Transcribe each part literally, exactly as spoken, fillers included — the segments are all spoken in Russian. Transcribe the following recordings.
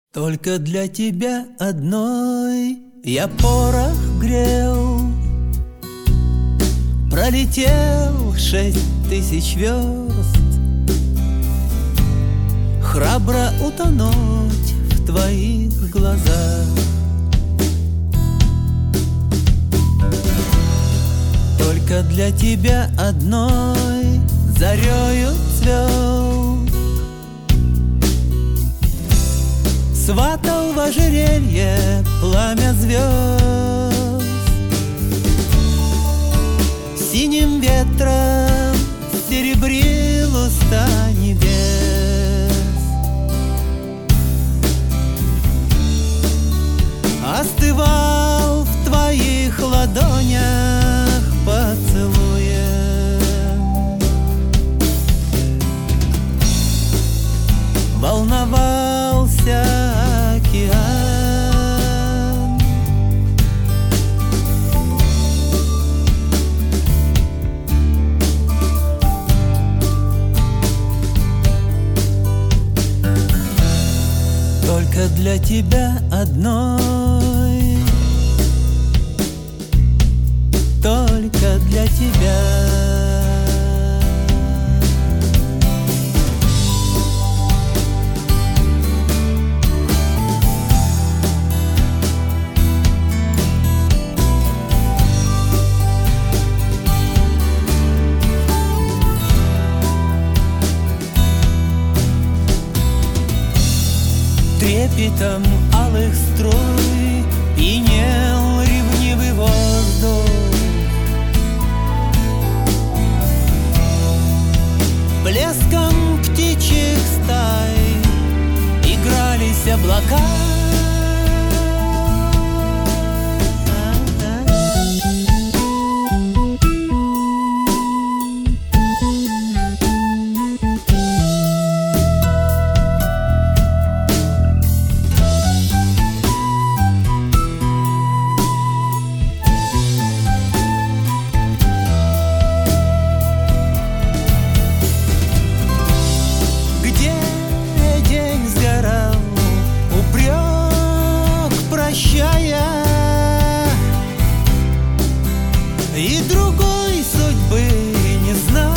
Только для тебя одной я порох грел, пролетел шесть тысяч верст, храбро утонуть в твоих глазах. Только для тебя одной зарею цвел, сватал в ожерелье пламя звезд, синим ветром серебрил уста небес. Остывал в твоих ладонях поцелуем, волновался океан. Только для тебя одной, только для тебя. Трепетом алых струй пьянел ревнивый воздух, блеском птичьих стай игрались облака. И другой судьбы не знал,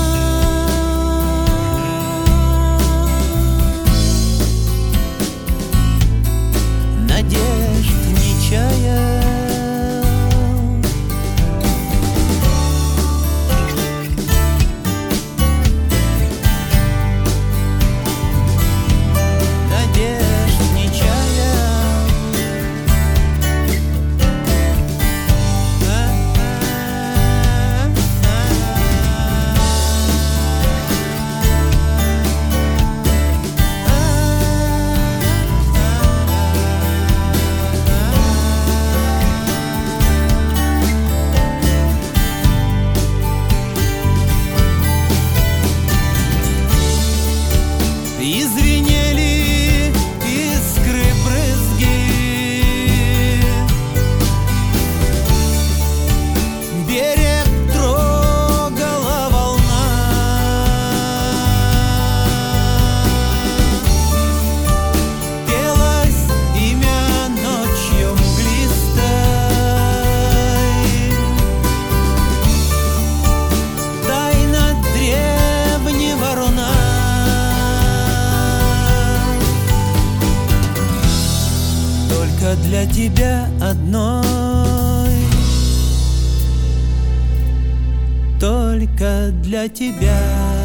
надежд не чаял. Надежд не чаял. И звенели искры брызги, берег трогала волна, пелось имя ночью мглистой, тайна древнего руна. Только для тебя одной, только для тебя.